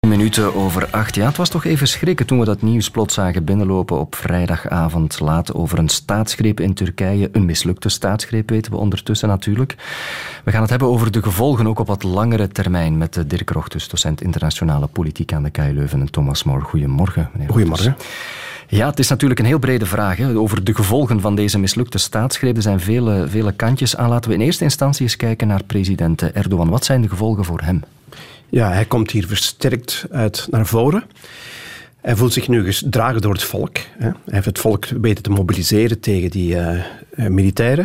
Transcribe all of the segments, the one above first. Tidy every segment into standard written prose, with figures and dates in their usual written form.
Minuten over 8. Ja, het was toch even schrikken toen we dat nieuws plots zagen binnenlopen op vrijdagavond laat over een staatsgreep in Turkije. Een mislukte staatsgreep weten we ondertussen natuurlijk. We gaan het hebben over de gevolgen ook op wat langere termijn met Dirk Rochtus, docent internationale politiek aan de KU Leuven, en Thomas More. Goedemorgen, meneer Rochtus. Goedemorgen. Ja, het is natuurlijk een heel brede vraag hè, over de gevolgen van deze mislukte staatsgreep. Er zijn vele kantjes aan. Laten we in eerste instantie eens kijken naar president Erdogan. Wat zijn de gevolgen voor hem? Ja, hij komt hier versterkt uit naar voren. Hij voelt zich nu gedragen door het volk. Hij heeft het volk weten te mobiliseren tegen die militairen.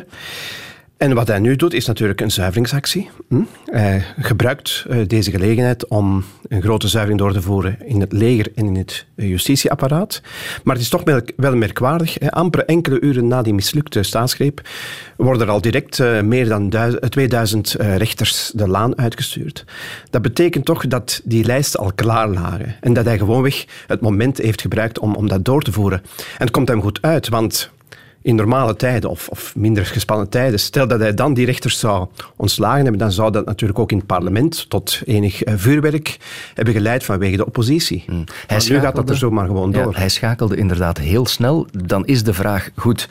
En wat hij nu doet, is natuurlijk een zuiveringsactie. Hij gebruikt deze gelegenheid om een grote zuivering door te voeren in het leger en in het justitieapparaat. Maar het is toch wel merkwaardig. Amper enkele uren na die mislukte staatsgreep worden er al direct meer dan 2000 rechters de laan uitgestuurd. Dat betekent toch dat die lijsten al klaar lagen. En dat hij gewoonweg het moment heeft gebruikt om dat door te voeren. En het komt hem goed uit, want in normale tijden of minder gespannen tijden, stel dat hij dan die rechters zou ontslagen hebben, dan zou dat natuurlijk ook in het parlement tot enig vuurwerk hebben geleid vanwege de oppositie. Maar nu gaat dat er zomaar gewoon door. Ja, hij schakelde inderdaad heel snel. Dan is de vraag, goed,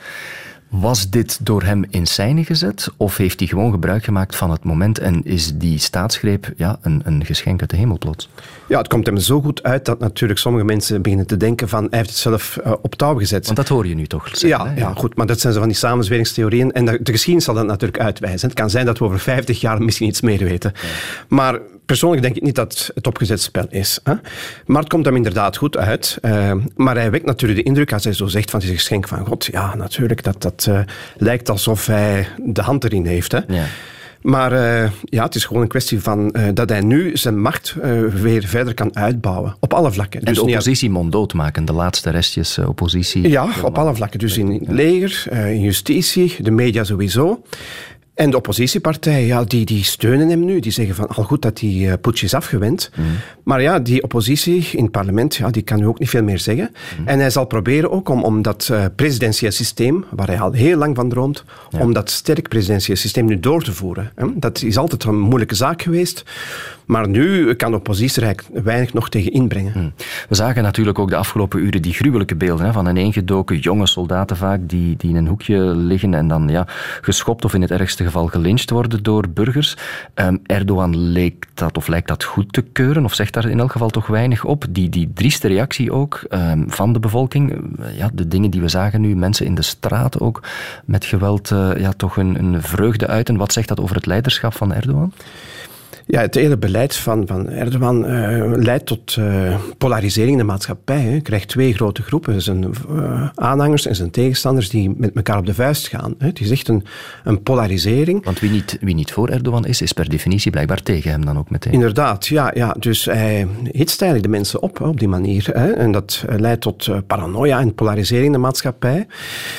was dit door hem in scène gezet of heeft hij gewoon gebruik gemaakt van het moment en is die staatsgreep een geschenk uit de hemel plots? Ja, het komt hem zo goed uit dat natuurlijk sommige mensen beginnen te denken van hij heeft het zelf op touw gezet. Want dat hoor je nu toch zeggen, ja, goed, maar dat zijn zo van die samenzweringstheorieën en de geschiedenis zal dat natuurlijk uitwijzen. Het kan zijn dat we over 50 jaar misschien iets meer weten. Ja. Maar persoonlijk denk ik niet dat het opgezet spel is. Hè? Maar het komt hem inderdaad goed uit. Maar hij wekt natuurlijk de indruk, als hij zo zegt van het is een geschenk van God. Ja, natuurlijk, dat lijkt alsof hij de hand erin heeft. Hè? Ja. Maar het is gewoon een kwestie van dat hij nu zijn macht weer verder kan uitbouwen. Op alle vlakken. En dus de oppositie monddood maken, de laatste restjes oppositie. Ja, op alle vlakken. Dus in het leger, in justitie, de media sowieso. En de oppositiepartijen, die steunen hem nu. Die zeggen van, al goed dat die putsch is afgewend. Maar ja, die oppositie in het parlement, die kan nu ook niet veel meer zeggen. En hij zal proberen ook om dat presidentieel systeem, waar hij al heel lang van droomt, om dat sterk presidentieel systeem nu door te voeren. Dat is altijd een moeilijke zaak geweest. Maar nu kan de oppositie er weinig nog tegen inbrengen. We zagen natuurlijk ook de afgelopen uren die gruwelijke beelden van ineengedoken jonge soldaten vaak die in een hoekje liggen en dan geschopt of in het ergste geval gelyncht worden door burgers. Erdogan lijkt dat goed te keuren of zegt daar in elk geval toch weinig op. Die drieste reactie ook van de bevolking. De dingen die we zagen nu, mensen in de straat ook met geweld toch een vreugde uiten. Wat zegt dat over het leiderschap van Erdogan? Ja, het hele beleid van Erdogan leidt tot polarisering in de maatschappij. Je krijgt twee grote groepen. Zijn aanhangers en zijn tegenstanders die met elkaar op de vuist gaan. Het is echt een polarisering. Want wie niet voor Erdogan is per definitie blijkbaar tegen hem dan ook meteen. Inderdaad, ja. Dus hij hitst eigenlijk de mensen op die manier. En dat leidt tot paranoia en polarisering in de maatschappij.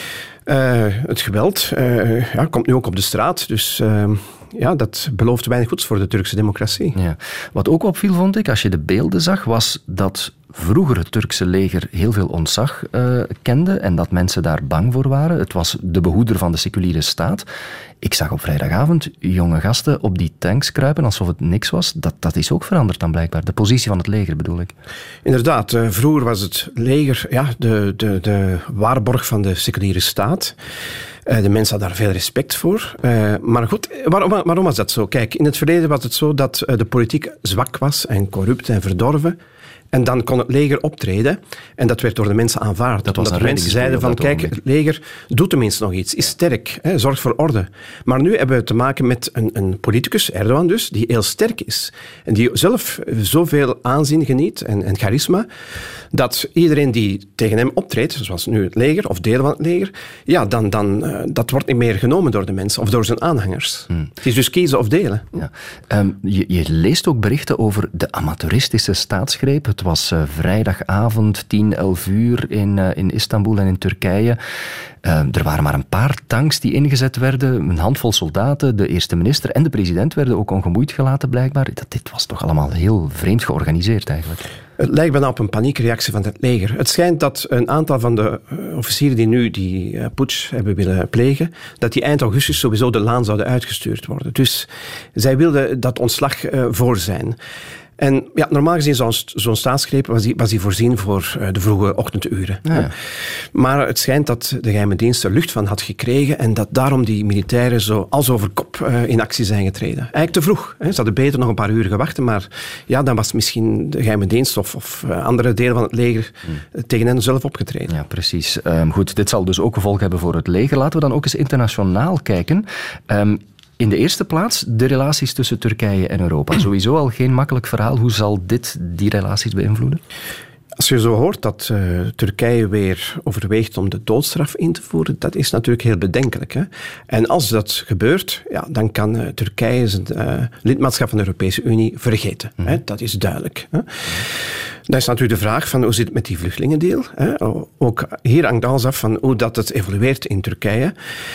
Het geweld komt nu ook op de straat, dus dat belooft weinig goeds voor de Turkse democratie. Ja. Wat ook opviel, vond ik, als je de beelden zag, was dat vroeger het Turkse leger heel veel ontzag kende en dat mensen daar bang voor waren. Het was de behoeder van de seculiere staat. Ik zag op vrijdagavond jonge gasten op die tanks kruipen alsof het niks was. Dat is ook veranderd dan blijkbaar. De positie van het leger bedoel ik. Inderdaad, vroeger was het leger de waarborg van de seculiere staat. De mensen hadden daar veel respect voor. Maar goed, waarom was dat zo? Kijk, in het verleden was het zo dat de politiek zwak was en corrupt en verdorven. En dan kon het leger optreden en dat werd door de mensen aanvaard. Dat was de mensen zeiden van, kijk, het leger doet tenminste nog iets, is sterk, zorgt voor orde. Maar nu hebben we te maken met een politicus, Erdogan dus, die heel sterk is. En die zelf zoveel aanzien geniet en charisma, dat iedereen die tegen hem optreedt, zoals nu het leger of delen van het leger, dan dat wordt niet meer genomen door de mensen of door zijn aanhangers. Het is dus kiezen of delen. Ja. Je leest ook berichten over de amateuristische staatsgreep. Het was vrijdagavond, 11 uur in Istanbul en in Turkije. Er waren maar een paar tanks die ingezet werden. Een handvol soldaten, de eerste minister en de president werden ook ongemoeid gelaten blijkbaar. Dit was toch allemaal heel vreemd georganiseerd eigenlijk. Het lijkt bijna op een paniekreactie van het leger. Het schijnt dat een aantal van de officieren die nu die putsch hebben willen plegen, dat die eind augustus sowieso de laan zouden uitgestuurd worden. Dus zij wilden dat ontslag voor zijn. En ja, normaal gezien zo'n staatsgreep was die voorzien voor de vroege ochtenduren. Ja. Maar het schijnt dat de geheime dienst er lucht van had gekregen en dat daarom die militairen zo als over kop in actie zijn getreden. Eigenlijk te vroeg. Ze hadden beter nog een paar uur gewacht, maar ja, dan was misschien de geheime dienst of andere delen van het leger tegen hen zelf opgetreden. Ja, precies. Goed, dit zal dus ook gevolg hebben voor het leger. Laten we dan ook eens internationaal kijken. In de eerste plaats de relaties tussen Turkije en Europa. Sowieso al geen makkelijk verhaal. Hoe zal dit die relaties beïnvloeden? Als je zo hoort dat Turkije weer overweegt om de doodstraf in te voeren, dat is natuurlijk heel bedenkelijk. Hè? En als dat gebeurt, ja, dan kan Turkije zijn lidmaatschap van de Europese Unie vergeten. Hè? Dat is duidelijk. Hè? Dan is natuurlijk de vraag van hoe zit het met die vluchtelingendeel. Hè? Ook hier hangt alles af van hoe dat het evolueert in Turkije.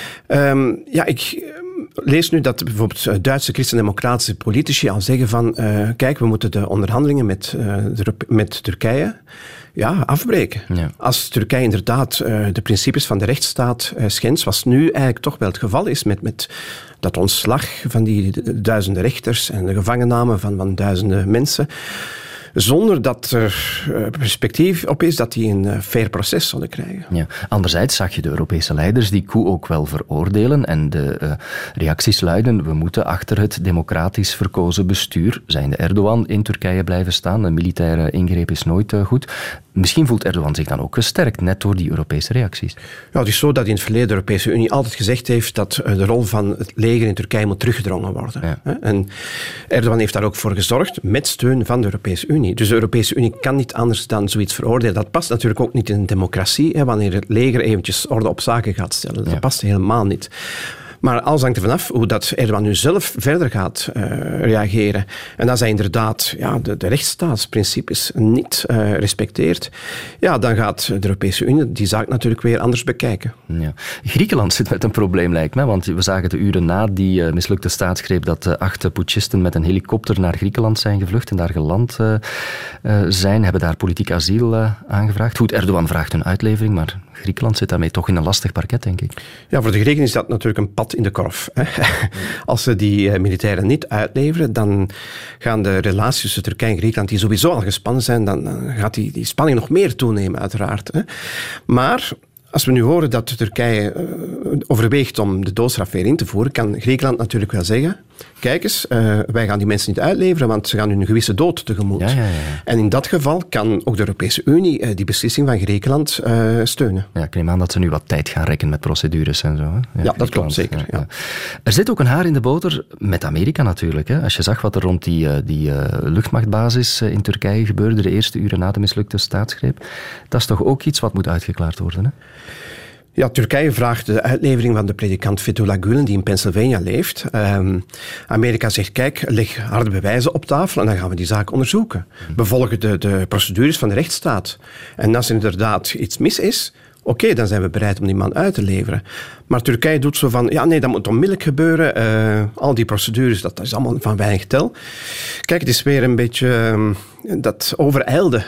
Ik lees nu dat bijvoorbeeld Duitse christendemocratische politici al zeggen van kijk, we moeten de onderhandelingen met Turkije afbreken. Ja. Als Turkije inderdaad de principes van de rechtsstaat schendt, wat nu eigenlijk toch wel het geval is met dat ontslag van die duizenden rechters en de gevangenname van duizenden mensen, zonder dat er perspectief op is dat die een fair proces zullen krijgen. Ja. Anderzijds zag je de Europese leiders die coup ook wel veroordelen en de reacties luiden: we moeten achter het democratisch verkozen bestuur, zijnde Erdogan, in Turkije blijven staan. Een militaire ingreep is nooit goed. Misschien voelt Erdogan zich dan ook gesterkt, net door die Europese reacties. Ja, het is zo dat in het verleden de Europese Unie altijd gezegd heeft dat de rol van het leger in Turkije moet teruggedrongen worden. Ja. En Erdogan heeft daar ook voor gezorgd, met steun van de Europese Unie. Dus de Europese Unie kan niet anders dan zoiets veroordelen. Dat past natuurlijk ook niet in een democratie, wanneer het leger eventjes orde op zaken gaat stellen. Dat past helemaal niet. Maar alles hangt er vanaf hoe dat Erdogan nu zelf verder gaat reageren. En als hij inderdaad de rechtsstaatsprincipes niet respecteert, dan gaat de Europese Unie die zaak natuurlijk weer anders bekijken. Ja. Griekenland zit met een probleem, lijkt me. Want we zagen de uren na die mislukte staatsgreep dat 8 putschisten met een helikopter naar Griekenland zijn gevlucht en daar geland zijn, hebben daar politiek asiel aangevraagd. Goed, Erdogan vraagt hun uitlevering, maar Griekenland zit daarmee toch in een lastig parket, denk ik. Ja, voor de Grieken is dat natuurlijk een pad in de korf. Hè. Als ze die militairen niet uitleveren, dan gaan de relaties tussen Turkije en Griekenland, die sowieso al gespannen zijn, dan gaat die spanning nog meer toenemen, uiteraard. Hè. Maar als we nu horen dat Turkije overweegt om de doodstraf weer in te voeren, kan Griekenland natuurlijk wel zeggen: kijk eens, wij gaan die mensen niet uitleveren, want ze gaan hun gewisse dood tegemoet. Ja. En in dat geval kan ook de Europese Unie die beslissing van Griekenland steunen. Ja, ik neem aan dat ze nu wat tijd gaan rekken met procedures en zo. Hè? Ja, dat klopt zeker. Ja. Er zit ook een haar in de boter met Amerika natuurlijk. Hè? Als je zag wat er rond die luchtmachtbasis in Turkije gebeurde, de eerste uren na de mislukte staatsgreep, dat is toch ook iets wat moet uitgeklaard worden, hè? Ja, Turkije vraagt de uitlevering van de predikant Fethullah Gülen, die in Pennsylvania leeft. Amerika zegt, kijk, leg harde bewijzen op tafel en dan gaan we die zaak onderzoeken. We volgen de procedures van de rechtsstaat. En als er inderdaad iets mis is, oké, dan zijn we bereid om die man uit te leveren. Maar Turkije doet zo van, ja nee, dat moet onmiddellijk gebeuren. Al die procedures, dat is allemaal van weinig tel. Kijk, het is weer een beetje dat overijlde,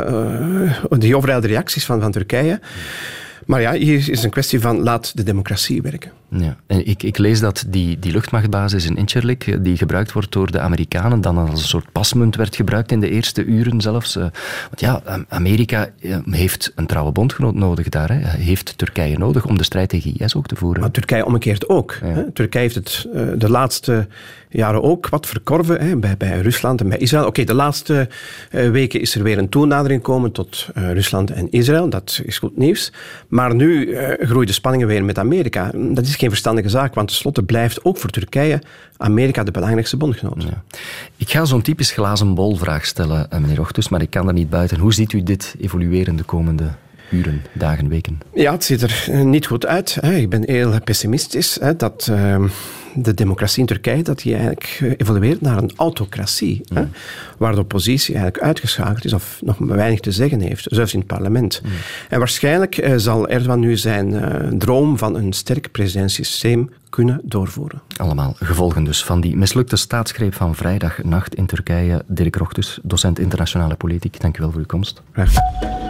die overijlde reacties van Turkije. Maar ja, hier is een kwestie van laat de democratie werken. Ja. En ik lees dat die luchtmachtbasis in Incirlik, die gebruikt wordt door de Amerikanen, dan als een soort pasmunt werd gebruikt in de eerste uren zelfs. Want ja, Amerika heeft een trouwe bondgenoot nodig daar. Hè. Heeft Turkije nodig om de strijd tegen IS ook te voeren. Maar Turkije omgekeerd ook. Ja. Hè. Turkije heeft het de laatste jaren ook wat verkorven bij Rusland en bij Israël. Oké, de laatste weken is er weer een toenadering gekomen tot Rusland en Israël. Dat is goed nieuws. Maar nu groeien de spanningen weer met Amerika. Dat is geen verstandige zaak, want tenslotte blijft ook voor Turkije Amerika de belangrijkste bondgenoot. Ja. Ik ga zo'n typisch glazen bol vraag stellen, meneer Ochthuis, maar ik kan er niet buiten. Hoe ziet u dit evolueren de komende uren, dagen, weken? Ja, het ziet er niet goed uit. Ik ben heel pessimistisch dat de democratie in Turkije dat die eigenlijk evolueert naar een autocratie. Ja. Waar de oppositie eigenlijk uitgeschakeld is of nog weinig te zeggen heeft, zelfs in het parlement. Ja. En waarschijnlijk zal Erdogan nu zijn droom van een sterk presidentiesysteem kunnen doorvoeren. Allemaal gevolgen dus van die mislukte staatsgreep van vrijdagnacht in Turkije. Dirk Ochthuis, docent internationale politiek. Dank u wel voor uw komst. Graag.